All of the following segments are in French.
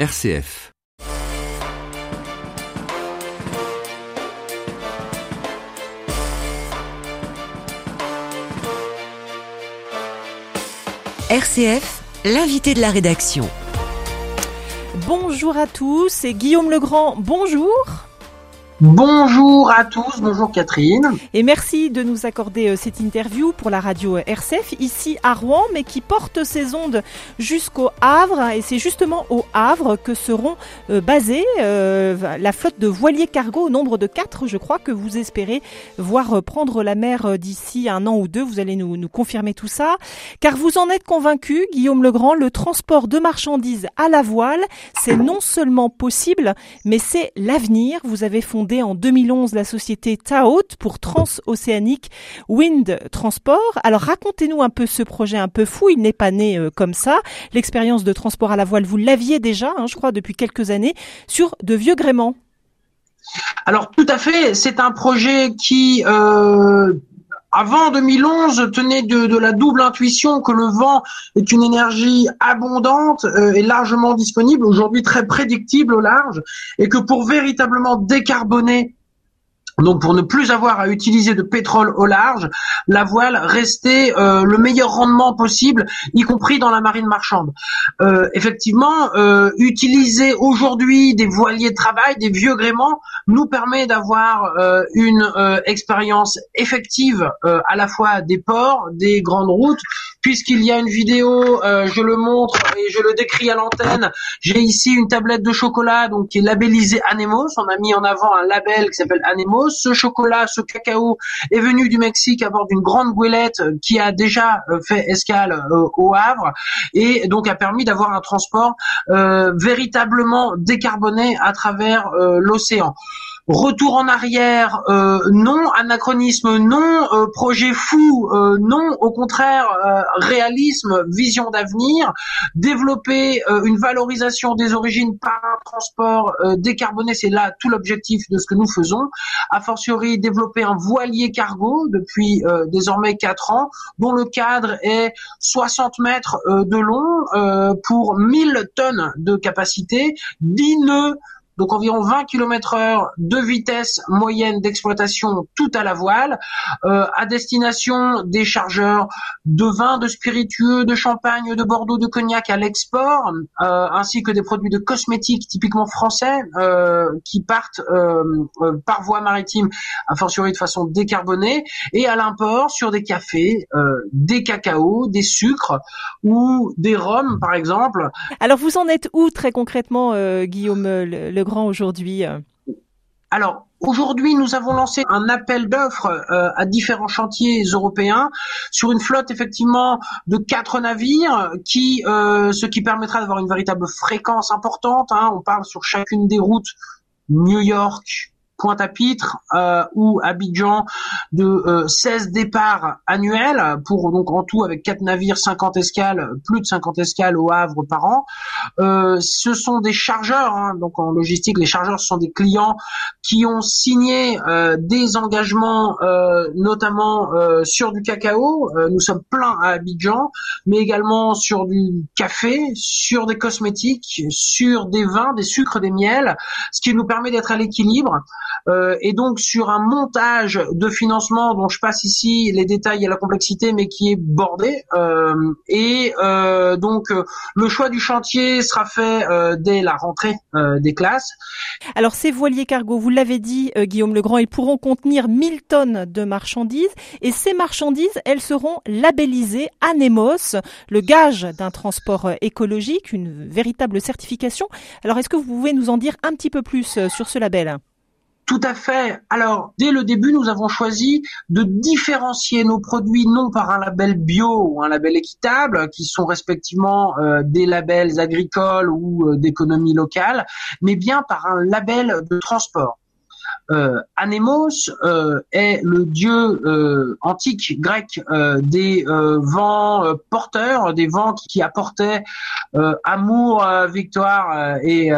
RCF. RCF, l'invité de la rédaction. Bonjour à tous, c'est Guillaume Legrand, bonjour. Bonjour à tous, bonjour Catherine. Et merci de nous accorder cette interview pour la radio RCF, ici à Rouen, mais qui porte ses ondes jusqu'au Havre. Et c'est justement au Havre que seront basées la flotte de voiliers cargo au nombre de 4, je crois, que vous espérez voir prendre la mer d'ici un an ou deux. Vous allez nous confirmer tout ça. Car vous en êtes convaincu, Guillaume Legrand, le transport de marchandises à la voile, c'est non seulement possible, mais c'est l'avenir. Vous avez fondé en 2011 la société Taout pour Transocéanic Wind Transport. Alors racontez-nous un peu ce projet un peu fou, il n'est pas né comme ça. L'expérience de transport à la voile, vous l'aviez déjà, je crois, depuis quelques années, sur de vieux gréements. Alors tout à fait, c'est un projet qui... avant 2011, tenait de la double intuition que le vent est une énergie abondante et largement disponible, aujourd'hui très prédictible au large, et que pour véritablement décarboner, donc pour ne plus avoir à utiliser de pétrole au large, la voile restait le meilleur rendement possible, y compris dans la marine marchande. Effectivement, utiliser aujourd'hui des voiliers de travail, des vieux gréements, nous permet d'avoir une expérience effective à la fois des ports, des grandes routes, puisqu'il y a une vidéo, je le montre et je le décris à l'antenne. J'ai ici une tablette de chocolat donc qui est labellisée Anemos. On a mis en avant un label qui s'appelle Anemos. Ce chocolat, ce cacao est venu du Mexique à bord d'une grande goélette qui a déjà fait escale au Havre et donc a permis d'avoir un transport véritablement décarboné à travers l'océan. Retour en arrière, non. Anachronisme, non. Projet fou, non. Au contraire, réalisme, vision d'avenir. Développer une valorisation des origines par un transport décarboné, c'est là tout l'objectif de ce que nous faisons. A fortiori, développer un voilier cargo depuis désormais 4 ans, dont le cadre est 60 mètres de long pour 1000 tonnes de capacité, 10 nœuds, donc environ 20 km/h de vitesse moyenne d'exploitation tout à la voile, à destination des chargeurs de vin, de spiritueux, de champagne, de Bordeaux, de cognac à l'export, ainsi que des produits de cosmétiques typiquement français qui partent par voie maritime, a fortiori de façon décarbonée, et à l'import sur des cafés, des cacaos, des sucres ou des rhums par exemple. Alors vous en êtes où très concrètement, Guillaume Legrand, aujourd'hui? Alors, aujourd'hui, nous avons lancé un appel d'offres à différents chantiers européens sur une flotte effectivement de 4 navires ce qui permettra d'avoir une véritable fréquence importante. On parle sur chacune des routes New York, Pointe-à-Pitre ou Abidjan de 16 départs annuels pour donc en tout avec 4 navires, 50 escales, plus de 50 escales au Havre par an. Ce sont des chargeurs, donc en logistique, les chargeurs ce sont des clients qui ont signé des engagements notamment sur du cacao. Nous sommes pleins à Abidjan, mais également sur du café, sur des cosmétiques, sur des vins, des sucres, des miels, ce qui nous permet d'être à l'équilibre. Et donc sur un montage de financement dont je passe ici les détails et la complexité, mais qui est bordé. Donc le choix du chantier sera fait dès la rentrée des classes. Alors ces voiliers cargo, vous l'avez dit Guillaume Legrand, ils pourront contenir 1000 tonnes de marchandises et ces marchandises, elles seront labellisées Anemos, le gage d'un transport écologique, une véritable certification. Alors est-ce que vous pouvez nous en dire un petit peu plus sur ce label ? Tout à fait. Alors, dès le début, nous avons choisi de différencier nos produits non par un label bio ou un label équitable, qui sont respectivement des labels agricoles ou d'économie locale, mais bien par un label de transport. Anemos est le dieu antique grec des vents porteurs, des vents qui apportaient amour, victoire et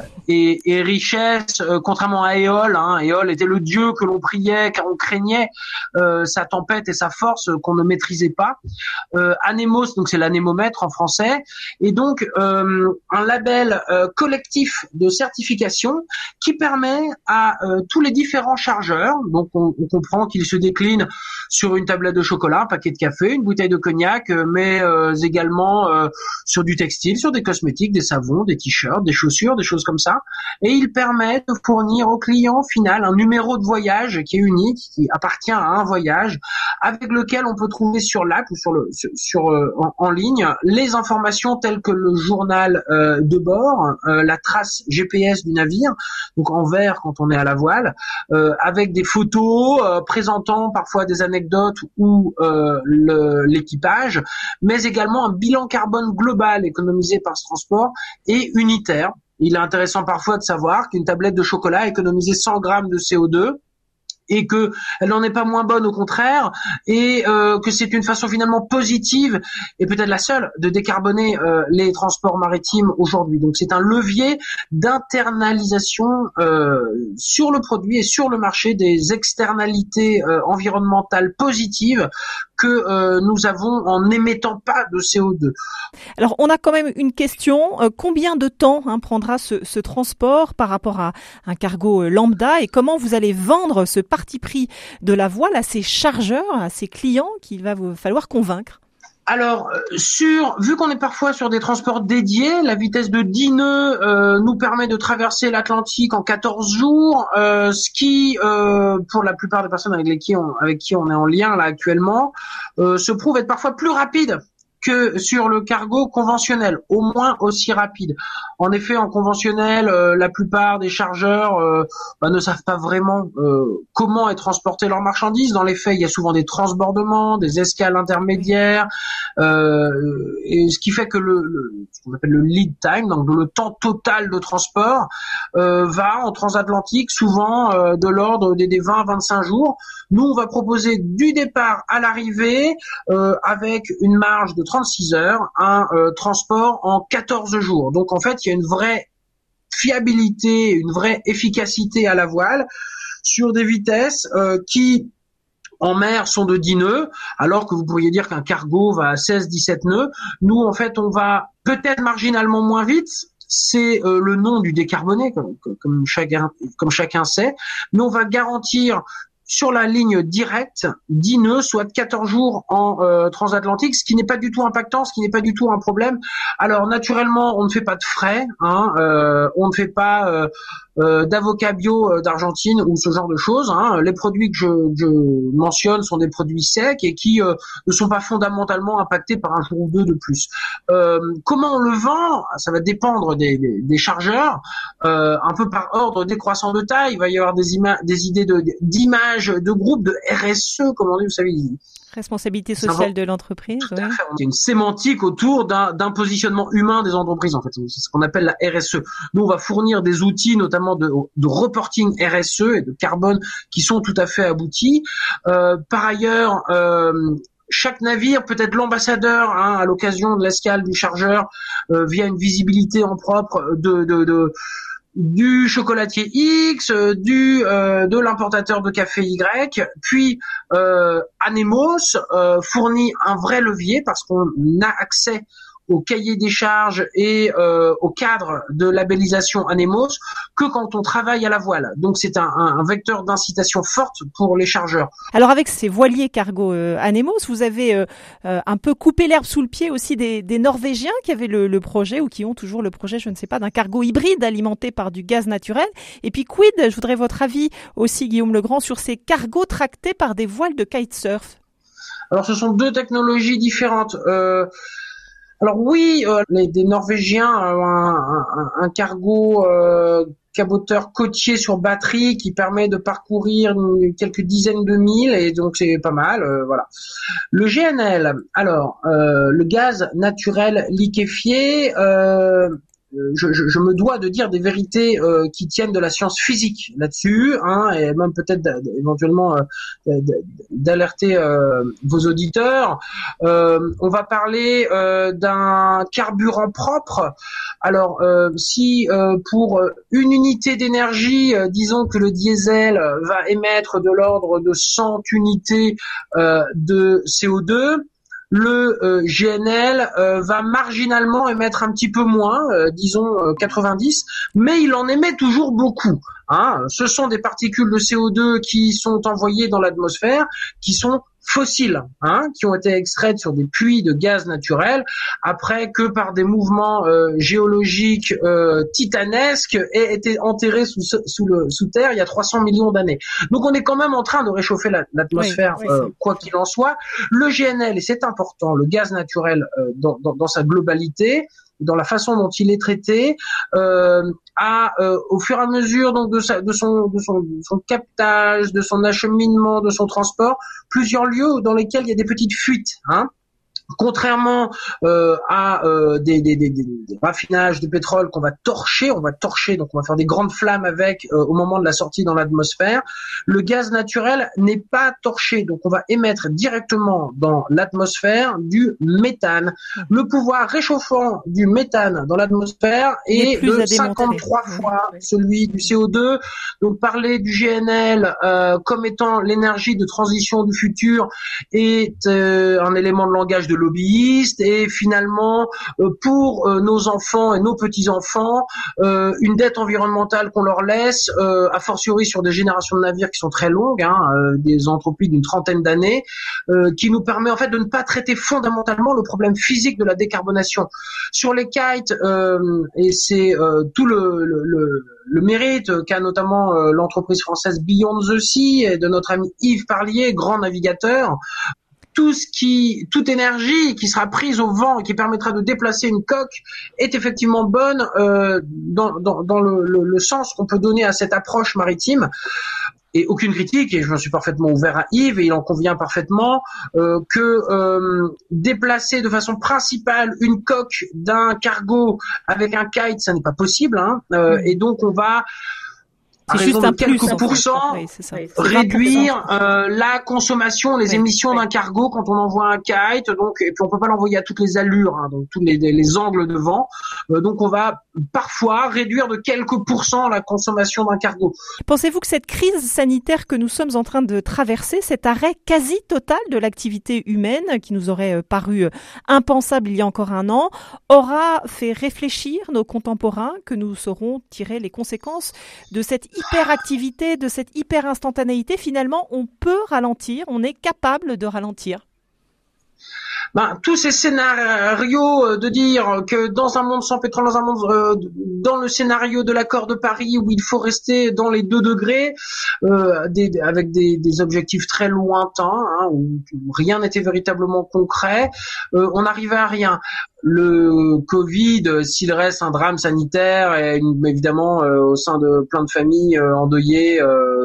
richesse, contrairement à Éole. Éole était le dieu que l'on priait car on craignait sa tempête et sa force qu'on ne maîtrisait pas. Anemos, donc c'est l'anémomètre en français, et donc un label collectif de certification qui permet à tous les différents chargeurs, donc on comprend qu'ils se déclinent sur une tablette de chocolat, un paquet de café, une bouteille de cognac, mais également sur du textile, sur des cosmétiques, des savons, des t-shirts, des chaussures, des choses comme ça. Et il permet de fournir au client final un numéro de voyage qui est unique, qui appartient à un voyage, avec lequel on peut trouver sur l'app ou en ligne les informations telles que le journal de bord, la trace GPS du navire, donc en vert quand on est à la voile, avec des photos présentant parfois des anecdotes ou l'équipage, mais également un bilan carbone global économisé par ce transport et unitaire. Il est intéressant parfois de savoir qu'une tablette de chocolat a économisé 100 grammes de CO2 et que elle n'en est pas moins bonne, au contraire, et que c'est une façon finalement positive et peut-être la seule de décarboner les transports maritimes aujourd'hui. Donc c'est un levier d'internalisation sur le produit et sur le marché des externalités environnementales positives que nous avons en n'émettant pas de CO2. Alors on a quand même une question, combien de temps prendra ce transport par rapport à un cargo lambda, et comment vous allez vendre ce parti pris de la voile à ces chargeurs, à ces clients qu'il va vous falloir convaincre? Alors, vu qu'on est parfois sur des transports dédiés, la vitesse de 10 nœuds nous permet de traverser l'Atlantique en 14 jours, ce qui, pour la plupart des personnes avec qui on est en lien là actuellement, se prouve être parfois plus rapide que sur le cargo conventionnel, au moins aussi rapide. En effet, en conventionnel, la plupart des chargeurs ne savent pas vraiment comment est transportée leur marchandise. Dans les faits, il y a souvent des transbordements, des escales intermédiaires, et ce qui fait que ce qu'on appelle le lead time, donc le temps total de transport, va en transatlantique souvent de l'ordre des 20 à 25 jours. Nous, on va proposer du départ à l'arrivée, avec une marge de 36 heures, un transport en 14 jours. Donc en fait, il y a une vraie fiabilité, une vraie efficacité à la voile sur des vitesses qui en mer sont de 10 nœuds, alors que vous pourriez dire qu'un cargo va à 16-17 nœuds. Nous, en fait, on va peut-être marginalement moins vite. C'est le nom du décarboné, comme chacun sait, mais on va garantir sur la ligne directe 10 nœuds, soit 14 jours en transatlantique, ce qui n'est pas du tout impactant, ce qui n'est pas du tout un problème. Alors naturellement, on ne fait pas de frais, on ne fait pas d'avocat bio d'Argentine ou ce genre de choses. Les produits que je mentionne sont des produits secs et qui ne sont pas fondamentalement impactés par un jour ou deux de plus. Comment on le vend? Ça va dépendre des chargeurs, un peu par ordre décroissant de taille. Il va y avoir des idées d'images, de groupes, de RSE, comme on dit, vous savez. Responsabilité sociale de l'entreprise. Tout à fait. Il y a une sémantique autour d'un positionnement humain des entreprises, en fait. C'est ce qu'on appelle la RSE. Nous, on va fournir des outils, notamment de reporting RSE et de carbone, qui sont tout à fait aboutis. Par ailleurs, chaque navire peut être l'ambassadeur à l'occasion de l'escale du chargeur via une visibilité en propre du chocolatier X, de l'importateur de café Y, puis Anemos fournit un vrai levier parce qu'on a accès au cahier des charges et au cadre de labellisation Anemos que quand on travaille à la voile. Donc c'est un vecteur d'incitation forte pour les chargeurs. Alors avec ces voiliers cargo Anemos, vous avez un peu coupé l'herbe sous le pied aussi des Norvégiens qui avaient le projet ou qui ont toujours le projet, je ne sais pas, d'un cargo hybride alimenté par du gaz naturel. Et puis quid, je voudrais votre avis aussi, Guillaume Legrand, sur ces cargos tractés par des voiles de kitesurf. Alors ce sont deux technologies différentes. Alors oui, des Norvégiens ont un cargo caboteur côtier sur batterie qui permet de parcourir quelques dizaines de milles et donc c'est pas mal, voilà. Le GNL, alors le gaz naturel liquéfié, je me dois de dire des vérités qui tiennent de la science physique là-dessus, hein, et même peut-être éventuellement d'alerter vos auditeurs. On va parler d'un carburant propre. Alors, si pour une unité d'énergie, disons que le diesel va émettre de l'ordre de 100 unités de CO2, le GNL va marginalement émettre un petit peu moins, disons 90, mais il en émet toujours beaucoup. Hein. Ce sont des particules de CO2 qui sont envoyées dans l'atmosphère, qui sont fossiles, hein, qui ont été extraites sur des puits de gaz naturel, après que par des mouvements géologiques titanesques aient été enterrés sous terre il y a 300 millions d'années. Donc on est quand même en train de réchauffer l'atmosphère, oui, quoi qu'il en soit. Le GNL, et c'est important, le gaz naturel dans sa globalité, dans la façon dont il est traité, au fur et à mesure donc de son captage, de son acheminement, de son transport, plusieurs lieux dans lesquels il y a des petites fuites, hein. Contrairement à des raffinages de pétrole qu'on va torcher, donc on va faire des grandes flammes avec au moment de la sortie dans l'atmosphère. Le gaz naturel n'est pas torché, donc on va émettre directement dans l'atmosphère du méthane. Le pouvoir réchauffant du méthane dans l'atmosphère est de 53 fois celui du CO2. Donc parler du GNL comme étant l'énergie de transition du futur est un élément de langage de lobbyistes, et finalement pour nos enfants et nos petits-enfants une dette environnementale qu'on leur laisse, a fortiori sur des générations de navires qui sont très longues, hein, des entropies d'une 30aine d'années, qui nous permet en fait de ne pas traiter fondamentalement le problème physique de la décarbonation. Sur les kites, et c'est tout le mérite qu'a notamment l'entreprise française Beyond the Sea et de notre ami Yves Parlier, grand navigateur. Toute énergie qui sera prise au vent et qui permettra de déplacer une coque est effectivement bonne dans le sens qu'on peut donner à cette approche maritime. Et aucune critique, et je me suis parfaitement ouvert à Yves, et il en convient parfaitement, que déplacer de façon principale une coque d'un cargo avec un kite, ça n'est pas possible, hein, et donc on va c'est juste un quelques plus, pourcents, oui, c'est ça. Réduire la consommation, les émissions d'un cargo quand on envoie un kite. Donc, et puis on peut pas l'envoyer à toutes les allures, hein, donc tous les angles de vent. Donc on va parfois réduire de quelques pourcents la consommation d'un cargo. Pensez-vous que cette crise sanitaire que nous sommes en train de traverser, cet arrêt quasi total de l'activité humaine qui nous aurait paru impensable il y a encore un an, aura fait réfléchir nos contemporains, que nous saurons tirer les conséquences de cette hyperactivité, de cette hyper-instantanéité? Finalement, on peut ralentir, on est capable de ralentir. Tous ces scénarios de dire que dans un monde sans pétrole, dans un monde dans le scénario de l'accord de Paris où il faut rester dans les 2 degrés, avec des objectifs très lointains, hein, où rien n'était véritablement concret, on n'arrivait à rien. Le Covid, s'il reste un drame sanitaire, et évidemment au sein de plein de familles endeuillées,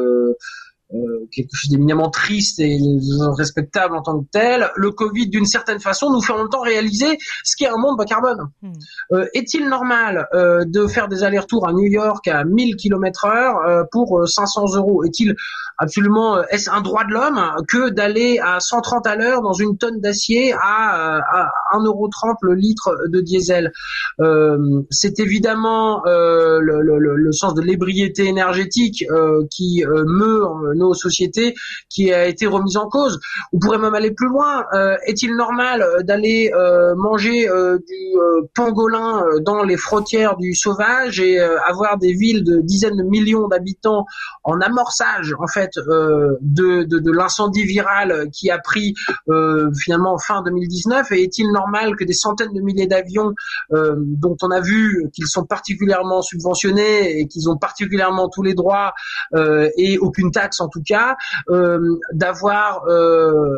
quelque chose d'éminemment triste et respectable en tant que tel, le Covid d'une certaine façon nous fait en même temps réaliser ce qu'est un monde bas carbone. Est-il normal de faire des allers-retours à New York à 1000 km/h pour 500 €? Est-il absolument, est-ce un droit de l'homme que d'aller à 130 à l'heure dans une tonne d'acier à 1,30 € le litre de diesel? C'est évidemment le sens de l'ébriété énergétique qui meut nos sociétés qui a été remise en cause. On pourrait même aller plus loin. Est-il normal d'aller manger du pangolin dans les frontières du sauvage et avoir des villes de dizaines de millions d'habitants en amorçage en fait de l'incendie viral qui a pris finalement fin 2019? Et est-il normal que des centaines de milliers d'avions dont on a vu qu'ils sont particulièrement subventionnés et qu'ils ont particulièrement tous les droits et aucune taxe en tout cas, d'avoir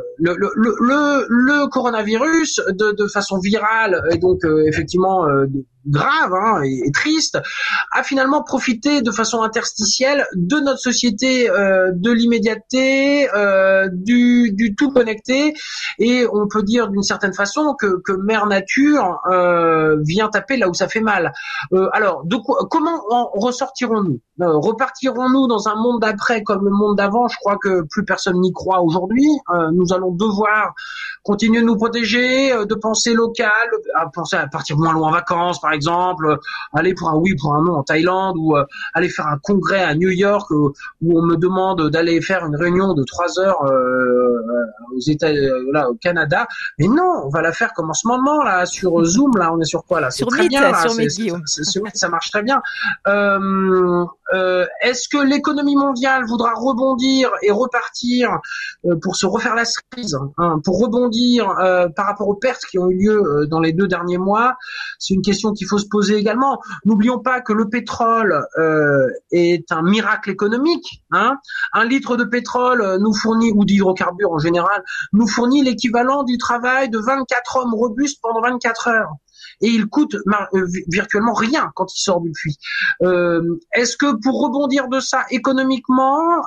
le coronavirus de façon virale et donc effectivement grave et triste, a finalement profité de façon interstitielle de notre société, de l'immédiateté, du tout connecté, et on peut dire d'une certaine façon que Mère Nature vient taper là où ça fait mal. Alors, comment en ressortirons-nous? Repartirons-nous dans un monde d'après comme le monde d'avant? Je crois que plus personne n'y croit aujourd'hui. Nous allons devoir continuer de nous protéger, de penser local, penser à partir moins loin en vacances, par exemple, aller pour un oui, pour un non en Thaïlande, ou aller faire un congrès à New York, où on me demande d'aller faire une réunion de 3 heures aux États, là, au Canada. Mais non, on va la faire comme en ce moment là sur Zoom. Là, on est sur quoi là? C'est très bien. Sur Guillaume. Ça marche très bien. Est-ce que l'économie mondiale voudra rebondir et repartir pour se refaire la cerise, pour rebondir par rapport aux pertes qui ont eu lieu dans les 2 derniers mois? C'est une question qu'il faut se poser également. N'oublions pas que le pétrole est un miracle économique. Un litre de pétrole nous fournit, ou d'hydrocarbures en général, nous fournit l'équivalent du travail de 24 hommes robustes pendant 24 heures. Et il coûte virtuellement rien quand il sort du puits. Est-ce que pour rebondir de ça économiquement,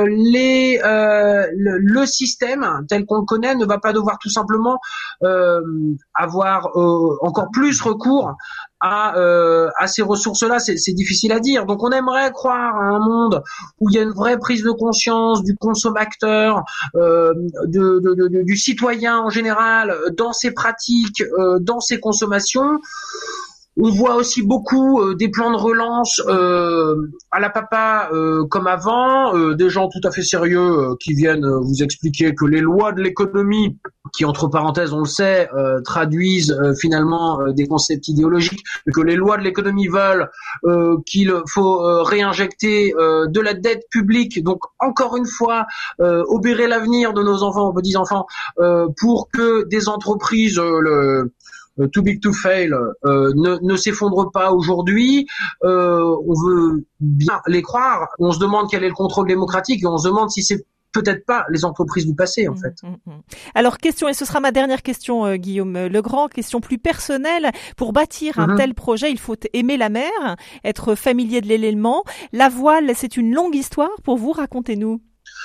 le système tel qu'on le connaît ne va pas devoir tout simplement avoir encore plus recours à ces ressources-là? C'est difficile à dire. Donc on aimerait croire à un monde où il y a une vraie prise de conscience du consommateur, du citoyen en général, dans ses pratiques, dans ses consommations. On voit aussi beaucoup des plans de relance à la papa comme avant, des gens tout à fait sérieux qui viennent vous expliquer que les lois de l'économie, qui entre parenthèses on le sait traduisent finalement des concepts idéologiques, mais que les lois de l'économie veulent qu'il faut réinjecter de la dette publique, donc encore une fois obérer l'avenir de nos enfants, petits-enfants, pour que des entreprises too big to fail ne s'effondre pas aujourd'hui. On veut bien les croire. On se demande quel est le contrôle démocratique, et on se demande si c'est peut-être pas les entreprises du passé, en fait. Alors, question, et ce sera ma dernière question, Guillaume Legrand, question plus personnelle. Pour bâtir un tel projet, il faut aimer la mer, être familier de l'élément. La voile, c'est une longue histoire pour vous, racontez-nous.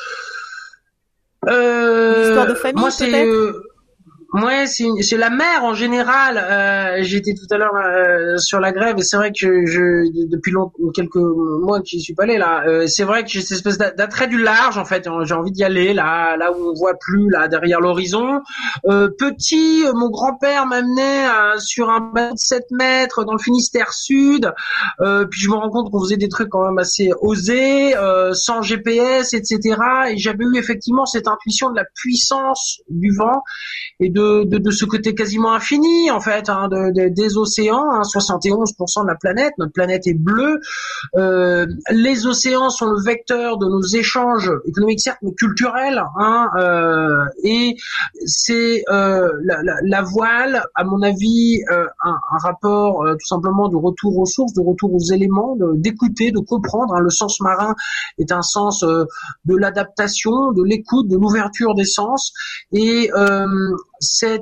Une histoire de famille, peut-être? Ouais, c'est la mer en général. J'étais tout à l'heure sur la grève, et c'est vrai que depuis quelques mois que j'y suis pas allé là. C'est vrai que j'ai cette espèce d'attrait du large, en fait. J'ai envie d'y aller là où on voit plus, là derrière l'horizon. Petit, mon grand-père m'amenait sur un bateau de 7 mètres dans le Finistère Sud. Puis je me rends compte qu'on faisait des trucs quand même assez osés, sans GPS, etc. Et j'avais eu effectivement cette intuition de la puissance du vent et de ce côté quasiment infini, en fait, des océans. 71% de la planète, notre planète est bleue. Les océans sont le vecteur de nos échanges économiques, certes, mais culturels. Et c'est la voile, à mon avis, un rapport tout simplement de retour aux sources, de retour aux éléments, d'écouter, de comprendre. Le sens marin est un sens de l'adaptation, de l'écoute, de l'ouverture des sens. Et c'est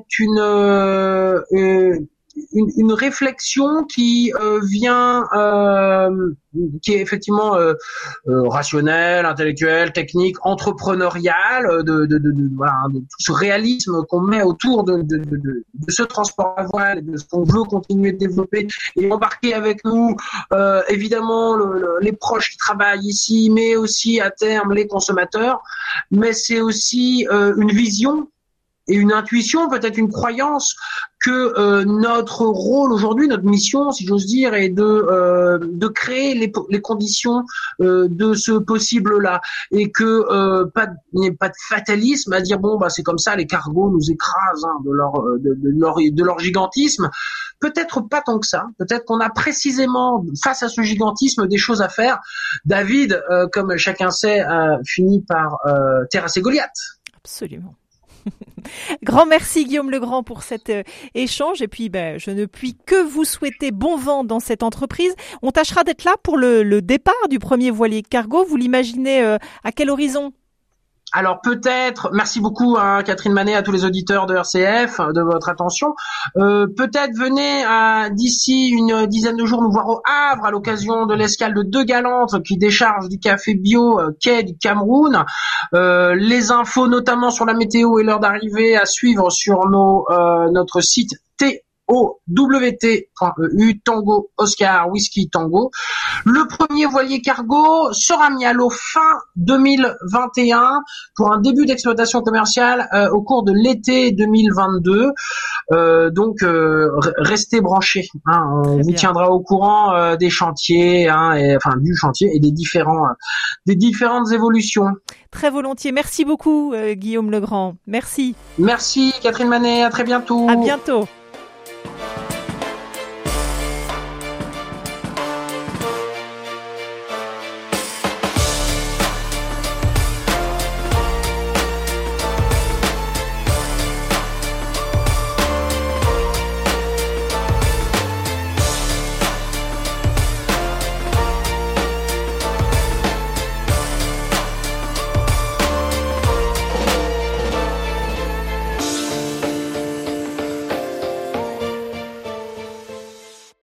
une réflexion qui vient, qui est effectivement rationnelle, intellectuelle, technique, entrepreneuriale, voilà, de tout ce réalisme qu'on met autour de ce transport à voile, et de ce qu'on veut continuer de développer et embarquer avec nous, évidemment les proches qui travaillent ici, mais aussi à terme les consommateurs. Mais c'est aussi une vision et une intuition, peut-être une croyance, que notre rôle aujourd'hui, notre mission, si j'ose dire, est de créer les conditions de ce possible-là, et que il n'y ait pas de fatalisme à dire bon bah c'est comme ça, les cargos nous écrasent de leur gigantisme. Peut-être pas tant que ça. Peut-être qu'on a précisément face à ce gigantisme des choses à faire. David, comme chacun sait, finit par terrasser Goliath. Absolument. Grand merci Guillaume Legrand pour cet échange, et puis je ne puis que vous souhaiter bon vent dans cette entreprise. On tâchera d'être là pour le départ du premier voilier cargo. Vous l'imaginez à quel horizon? Alors peut-être, merci beaucoup Catherine Manet, à tous les auditeurs de RCF de votre attention. Peut-être venez d'ici une dizaine de jours nous voir au Havre à l'occasion de l'escale de Deux Galantes qui décharge du café bio quai du Cameroun. Les infos notamment sur la météo et l'heure d'arrivée à suivre sur notre site TOWT.eu, Tango Oscar Whisky Tango. Le premier voilier cargo sera mis à l'eau fin 2021 pour un début d'exploitation commerciale au cours de l'été 2022. Donc restez branchés. On vous tiendra au courant des chantiers, du chantier et des différentes évolutions. Très volontiers. Merci beaucoup Guillaume Legrand. Merci. Merci Catherine Manet. À très bientôt. À bientôt.